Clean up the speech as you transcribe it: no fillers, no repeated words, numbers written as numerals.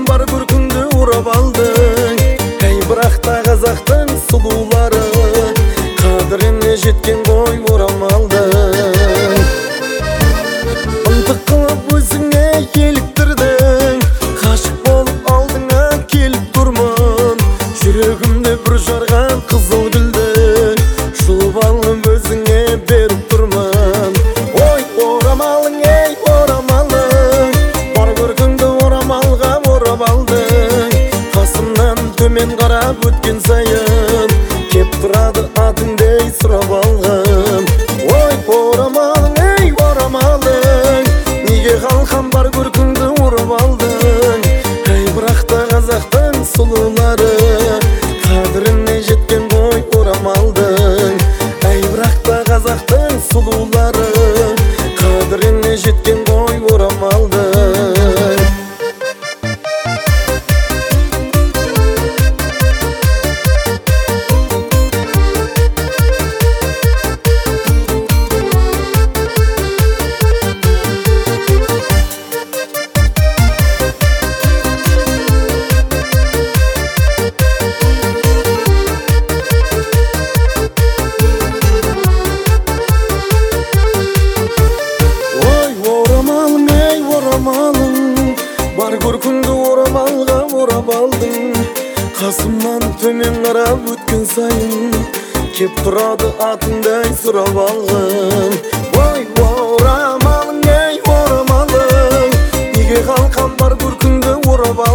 бар көркіңді ұрап алдың. Әй бірақта қазақтың сұлулары, қадіріне жеткен ғой орамалдың. Ынтық қылып өзіңе еліктірдің, ғашық болып алдыңа келіп тұрмын. Жүрегімде бір жарған қызыл гүлді жұлып алып өзіңе беріп тұрмын. Ой орамалың, ей орамалың, бар көркіңді орамалға орап алдың. Қасымнан төмен қарап өткен сайын кеп тұрады атыңдей сұрап алғым. Ой орамалың, ей орамалың, неге қалқам бар көркіңді орап алдың. Әй бірақта қазақтың сұлулары, қадіріне жеткен ғой орамалдың. Әй бірақта қазақтың сұлулары, қадіріне жеткен ғой орамалдың. Бар көркіңді орамалға орап алдың. Қасымнан төмен қарап өткен сайын кеп тұрады атыңдай сұрап алғым. Ой орамалың, ей орамалың, неге қалқам бар көркіңді орап алдың.